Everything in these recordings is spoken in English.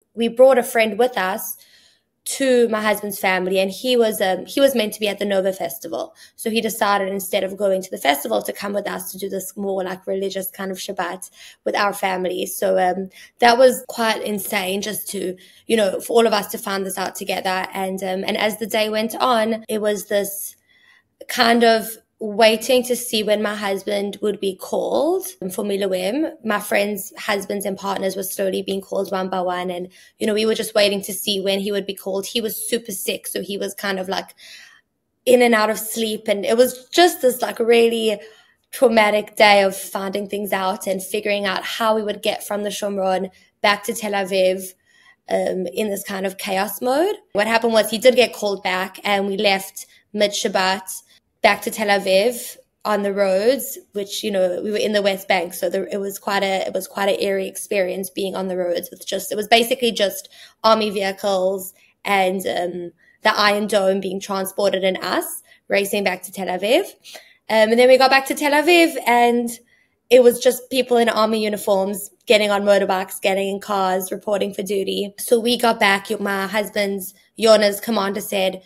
we brought a friend with us to my husband's family, and he was meant to be at the Nova Festival. So he decided, instead of going to the festival, to come with us to do this more like religious kind of Shabbat with our family. So that was quite insane, just to, for all of us to find this out together. And as the day went on, it was this kind of waiting to see when my husband would be called for Miluim. My friends' husbands and partners were slowly being called one by one. And, we were just waiting to see when he would be called. He was super sick, so he was kind of like in and out of sleep. And it was just this like really traumatic day of finding things out and figuring out how we would get from the Shomron back to Tel Aviv in this kind of chaos mode. What happened was he did get called back, and we left mid-Shabbat back to Tel Aviv on the roads, which, we were in the West Bank. So it was quite an eerie experience being on the roads it was basically just army vehicles and the Iron Dome being transported and us racing back to Tel Aviv. And then we got back to Tel Aviv, and it was just people in army uniforms getting on motorbikes, getting in cars, reporting for duty. So we got back. My husband's, Yona's commander said,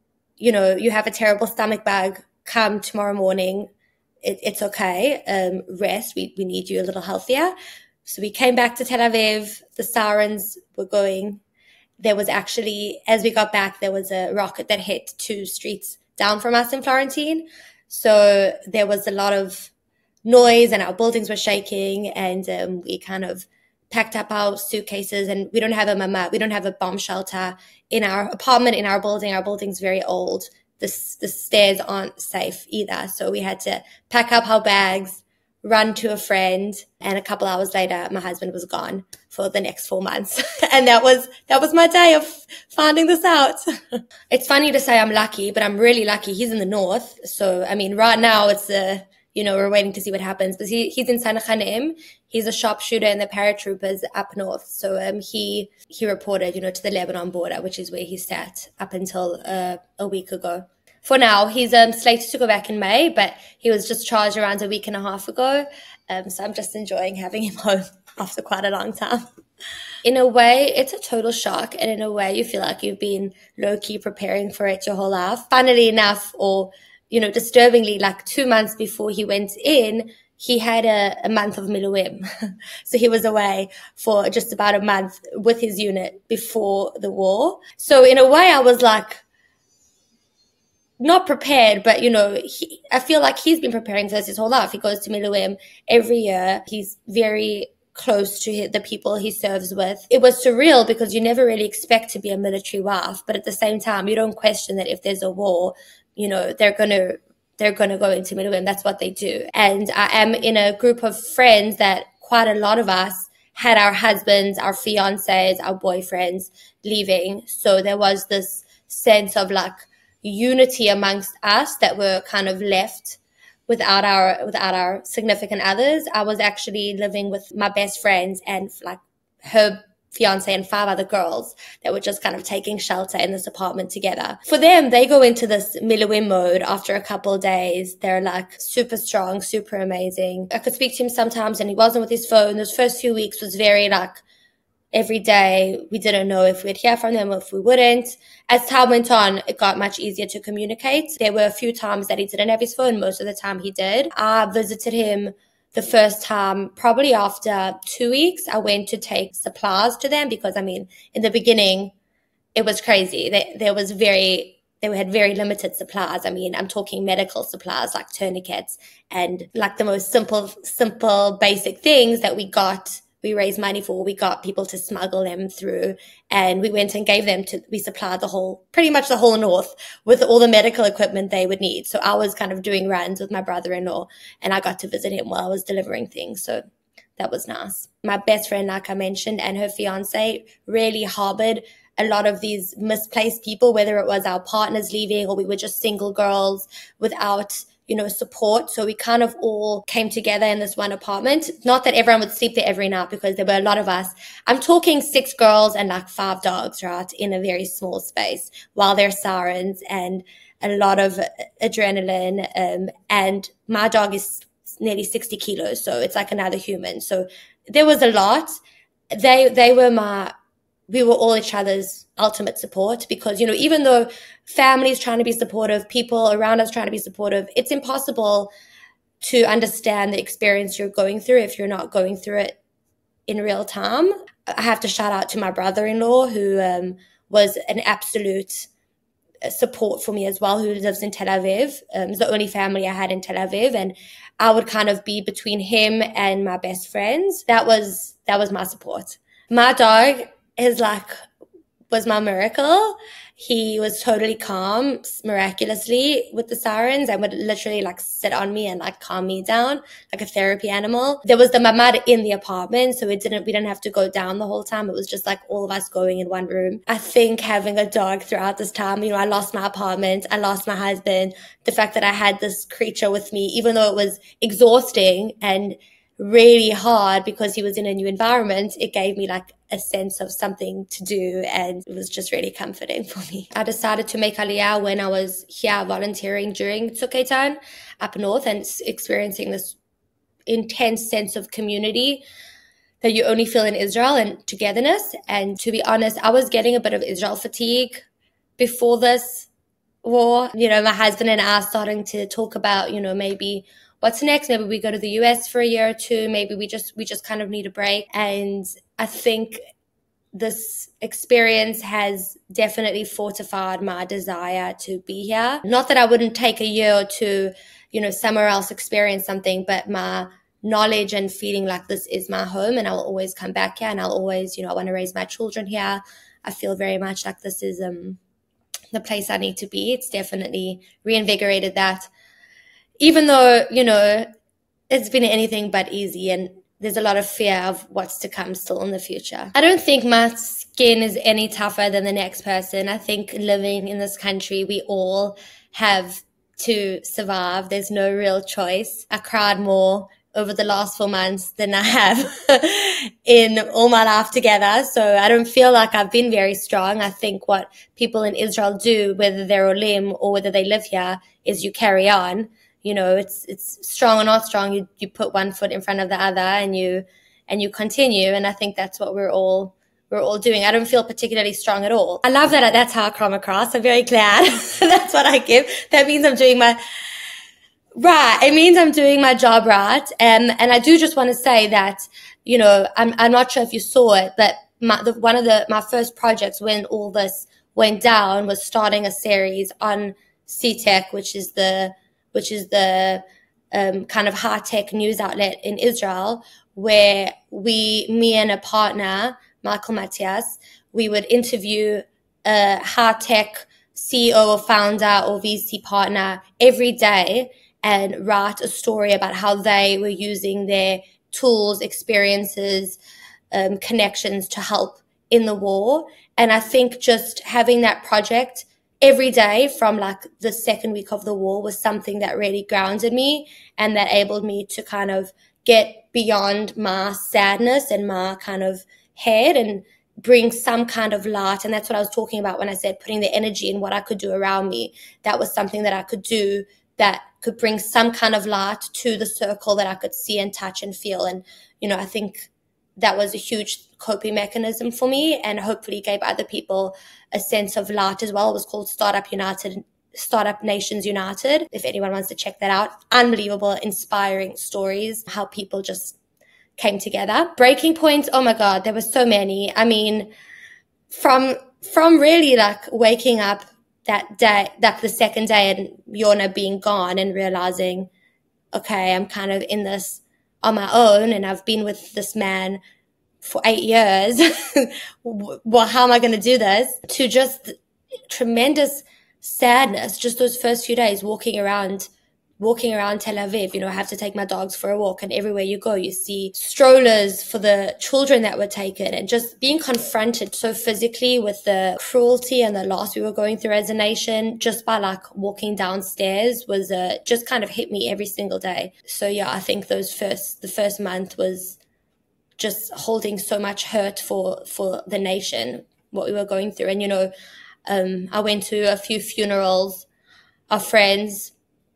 you have a terrible stomach bug. Come tomorrow morning. It's okay. Rest. We need you a little healthier. So we came back to Tel Aviv. The sirens were going. There was actually, as we got back, there was a rocket that hit 2 streets down from us in Florentine. So there was a lot of noise, and our buildings were shaking, and we kind of packed up our suitcases, and we don't have a bomb shelter in our apartment, in our building. Our building's very old. The stairs aren't safe either. So we had to pack up our bags, run to a friend, and a couple hours later, my husband was gone for the next 4 months. And that was my day of finding this out. It's funny to say I'm lucky, but I'm really lucky. He's in the north. So, right now it's we're waiting to see what happens. But he's in Sanachanim. He's a sharpshooter in the paratroopers up north. So he reported, to the Lebanon border, which is where he sat up until a week ago. For now, he's slated to go back in May, but he was just charged around a week and a half ago. So I'm just enjoying having him home after quite a long time. In a way, it's a total shock. And in a way, you feel like you've been low-key preparing for it your whole life. Funnily enough, or disturbingly, like 2 months before he went in, he had a month of Miluim. So he was away for just about a month with his unit before the war. So in a way, I was like, not prepared, but, I feel like he's been preparing for this his whole life. He goes to Miluim every year. He's very close to the people he serves with. It was surreal because you never really expect to be a military wife, but at the same time, you don't question that if there's a war, they're going to go into Miluim. That's what they do. And I am in a group of friends that quite a lot of us had our husbands, our fiancés, our boyfriends leaving. So there was this sense of like unity amongst us that were kind of left without our significant others. I was actually living with my best friends and like her fiance and 5 other girls that were just kind of taking shelter in this apartment together. For them, they go into this Miluim mode after a couple of days. They're like super strong, super amazing. I could speak to him sometimes and he wasn't with his phone. Those first few weeks was very like every day. We didn't know if we'd hear from them or if we wouldn't. As time went on, it got much easier to communicate. There were a few times that he didn't have his phone. Most of the time he did. I visited him the first time, probably after 2 weeks. I went to take supplies to them because, in the beginning, it was crazy. They had very limited supplies. I'm talking medical supplies like tourniquets and like the most simple, basic things that we raised money for. We got people to smuggle them through, and we went and gave them we supplied pretty much the whole north with all the medical equipment they would need. So I was kind of doing runs with my brother-in-law, and I got to visit him while I was delivering things. So that was nice. My best friend, like I mentioned, and her fiance really harbored a lot of these misplaced people, whether it was our partners leaving or we were just single girls without support. So we kind of all came together in this one apartment. Not that everyone would sleep there every night because there were a lot of us. I'm talking 6 girls and like 5 dogs, right, in a very small space while there's sirens and a lot of adrenaline. And my dog is nearly 60 kilos, so it's like another human. So there was a lot. They were we were all each other's ultimate support, because, even though families trying to be supportive, people around us trying to be supportive, it's impossible to understand the experience you're going through if you're not going through it in real time. I have to shout out to my brother-in-law, who was an absolute support for me as well, who lives in Tel Aviv. It's the only family I had in Tel Aviv, and I would kind of be between him and my best friends. That was my support. My dog was my miracle. He was totally calm, miraculously, with the sirens, and would literally sit on me and calm me down like a therapy animal. There was the mamad in the apartment, so we didn't have to go down the whole time. It was just all of us going in one room. I think having a dog throughout this time, I lost my apartment, I lost my husband. The fact that I had this creature with me, even though it was exhausting and really hard because he was in a new environment, it gave me a sense of something to do, and it was just really comforting for me. I decided to make Aliyah when I was here volunteering during Tzuk Eitan up north and experiencing this intense sense of community that you only feel in Israel, and togetherness. And to be honest, I was getting a bit of Israel fatigue before this war. My husband and I are starting to talk about, maybe what's next? Maybe we go to the US for a year or two. Maybe we just kind of need a break. And I think this experience has definitely fortified my desire to be here. Not that I wouldn't take a year or two, somewhere else experience something, but my knowledge and feeling like this is my home, and I'll always come back here, and I'll always, I want to raise my children here. I feel very much like this is the place I need to be. It's definitely reinvigorated that. Even though, it's been anything but easy, and there's a lot of fear of what's to come still in the future. I don't think my skin is any tougher than the next person. I think living in this country, we all have to survive. There's no real choice. I cried more over the last 4 months than I have in all my life together. So I don't feel like I've been very strong. I think what people in Israel do, whether they're olim or whether they live here, is you carry on. It's strong or not strong. You put one foot in front of the other, and you continue. And I think that's what we're all doing. I don't feel particularly strong at all. I love that. That's how I come across. I'm very glad. That's what I give. That means I'm doing my right. It means I'm doing my job right. And I do just want to say that, I'm not sure if you saw it, but one of my first projects when all this went down was starting a series on CTech, which is the kind of high-tech news outlet in Israel, where me and a partner, Michael Matthias, we would interview a high-tech CEO or founder or VC partner every day and write a story about how they were using their tools, experiences, connections to help in the war. And I think just having that project every day from the second week of the war was something that really grounded me, and that enabled me to kind of get beyond my sadness and my kind of head and bring some kind of light. And that's what I was talking about when I said putting the energy in what I could do around me. That was something that I could do that could bring some kind of light to the circle that I could see and touch and feel. And, I think that was a huge coping mechanism for me, and hopefully gave other people a sense of light as well. It was called Startup Nations United. If anyone wants to check that out, unbelievable, inspiring stories, how people just came together. Breaking points, oh my God, there were so many. I mean, from really waking up that day, the second day, and Yona being gone, and realizing, okay, I'm kind of in this on my own, and I've been with this man for 8 years. Well, how am I going to do this? To just tremendous sadness, just those first few days walking around Tel Aviv. I have to take my dogs for a walk, and everywhere you go, you see strollers for the children that were taken, and just being confronted so physically with the cruelty and the loss we were going through as a nation, just by walking downstairs was just kind of hit me every single day. So yeah, I think the first month was just holding so much hurt for the nation, what we were going through. And, I went to a few funerals of friends,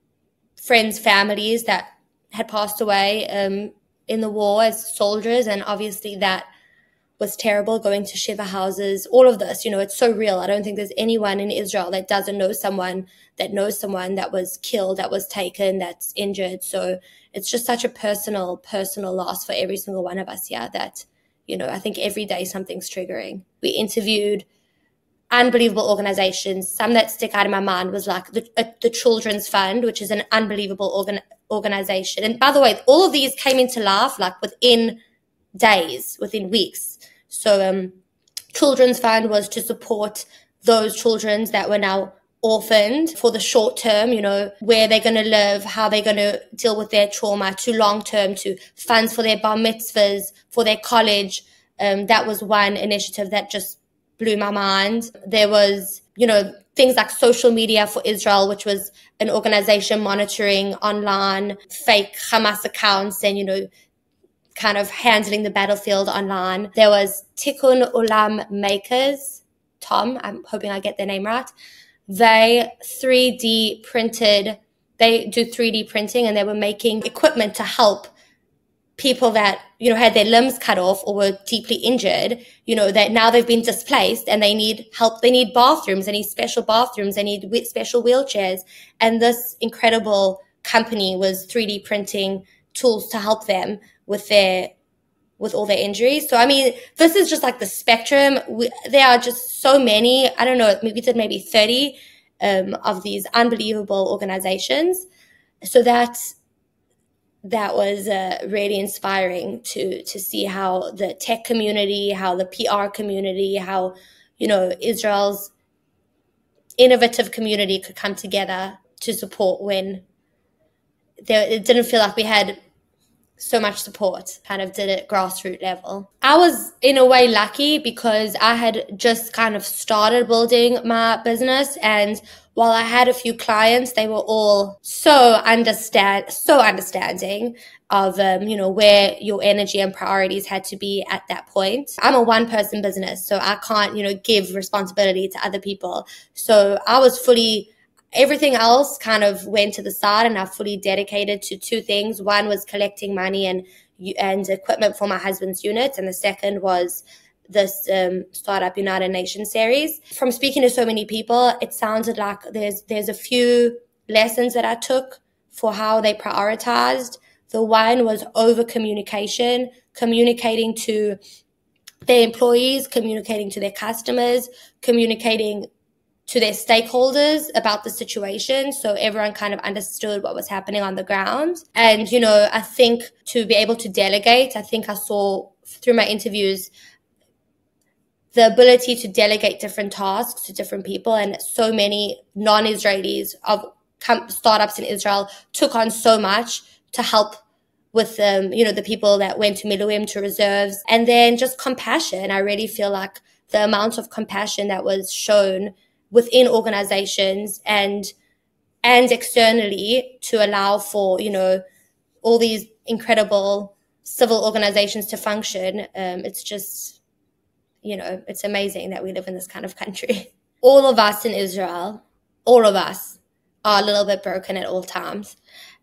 families that had passed away in the war as soldiers. And obviously that was terrible, going to shiva houses, all of this, it's so real. I don't think there's anyone in Israel that doesn't know someone that knows someone that was killed, that was taken, that's injured. So it's just such a personal loss for every single one of us here that, I think every day something's triggering. We interviewed unbelievable organizations. Some that stick out in my mind was like the Children's Fund, which is an unbelievable organization. And by the way, all of these came into life like within days, within weeks. So Children's Fund was to support those children that were now orphaned for the short term, where they're going to live, how they're going to deal with their trauma, to long term, to funds for their bar mitzvahs, for their college. That was one initiative that just blew my mind. There was, things like Social Media for Israel, which was an organization monitoring online fake Hamas accounts and, kind of handling the battlefield online. There was Tikkun Olam Makers, Tom, I'm hoping I get their name right. They do 3D printing, and they were making equipment to help people that, had their limbs cut off or were deeply injured, that now they've been displaced and they need help. They need bathrooms, they need special bathrooms, they need special wheelchairs. And this incredible company was 3D printing tools to help them with all their injuries. So, I mean, this is just like the spectrum. There are just so many, I don't know, we did maybe 30 of these unbelievable organizations. So that was really inspiring to see how the tech community, how the PR community, how, Israel's innovative community could come together to support when it didn't feel like we had so much support, kind of did it grassroots level. I was in a way lucky because I had just kind of started building my business, and while I had a few clients, they were all so understanding of, where your energy and priorities had to be at that point. I'm a one-person business, so I can't, give responsibility to other people. So I was everything else kind of went to the side, and I fully dedicated to two things. One was collecting money and equipment for my husband's unit, and the second was this Startup United Nations series. From speaking to so many people, it sounded like there's a few lessons that I took for how they prioritized. The one was over communication, communicating to their employees, communicating to their customers, communicating to their stakeholders about the situation, so everyone kind of understood what was happening on the ground. And, I think to be able to delegate, I think I saw through my interviews the ability to delegate different tasks to different people, and so many non-Israelis of startups in Israel took on so much to help with, the people that went to Miluim, to reserves. And then just compassion. I really feel like the amount of compassion that was shown within organizations and externally to allow for, all these incredible civil organizations to function. It's just, it's amazing that we live in this kind of country. All of us in Israel, all of us are a little bit broken at all times.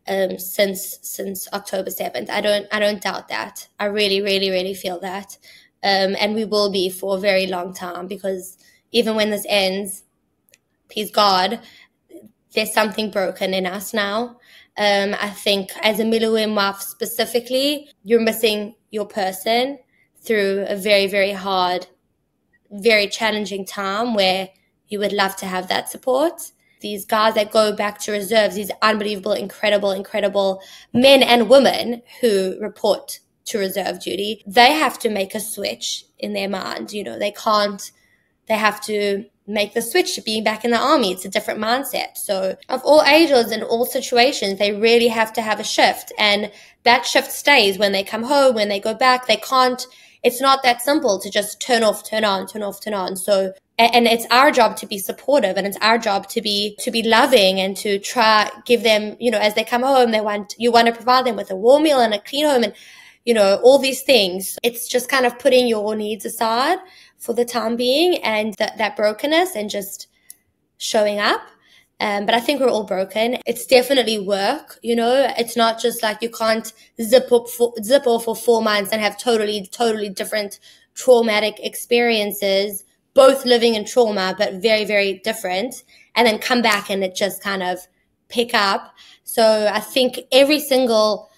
Since October 7th. I don't doubt that. I really, really, really feel that. And we will be for a very long time, because even when this ends, please God, there's something broken in us now. I think as a Miluim wife specifically, you're missing your person through a very, very hard, very challenging time where you would love to have that support. These guys that go back to reserves, these unbelievable, incredible men and women who report to reserve duty, they have to make a switch in their mind. They have to make the switch to being back in the army. It's a different mindset. So of all ages and all situations, they really have to have a shift. And that shift stays when they come home, when they go back. They can't, it's not that simple to just turn off, turn on, turn off, turn on. So, and it's our job to be supportive, and it's our job to be loving and to try give them, as they come home, you want to provide them with a warm meal and a clean home and, all these things. It's just kind of putting your needs aside for the time being, and that brokenness, and just showing up. But I think we're all broken. It's definitely work, It's not just like you can't zip off for 4 months and have totally different traumatic experiences, both living in trauma, but very, very different, and then come back and it just kind of pick up. So I think every single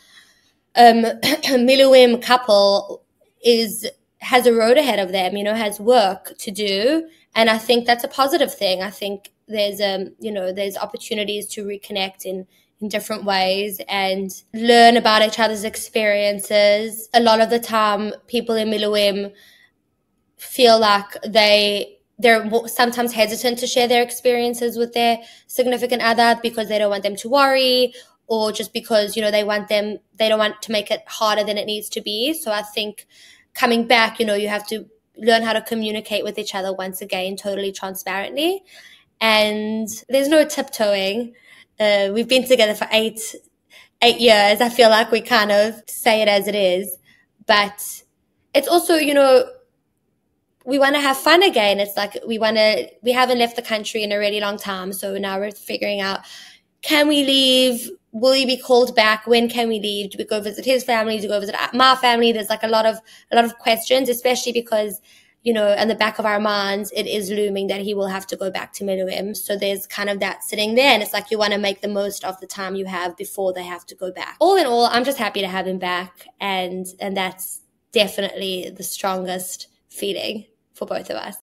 Miluim couple has a road ahead of them, has work to do. And I think that's a positive thing. I think there's opportunities to reconnect in different ways and learn about each other's experiences. A lot of the time, people in Miluim feel like they're sometimes hesitant to share their experiences with their significant other because they don't want them to worry, or just because, they don't want to make it harder than it needs to be. So I think coming back, you have to learn how to communicate with each other once again, totally transparently. And there's no tiptoeing. We've been together for eight years. I feel like we kind of say it as it is, but it's also, we want to have fun again. It's like we haven't left the country in a really long time. So now we're figuring out, can we leave? Will he be called back? When can we leave? Do we go visit his family? Do we go visit my family? There's like a lot of questions, especially because, in the back of our minds, it is looming that he will have to go back to Miluim. So there's kind of that sitting there. And it's like you want to make the most of the time you have before they have to go back. All in all, I'm just happy to have him back. And that's definitely the strongest feeling for both of us.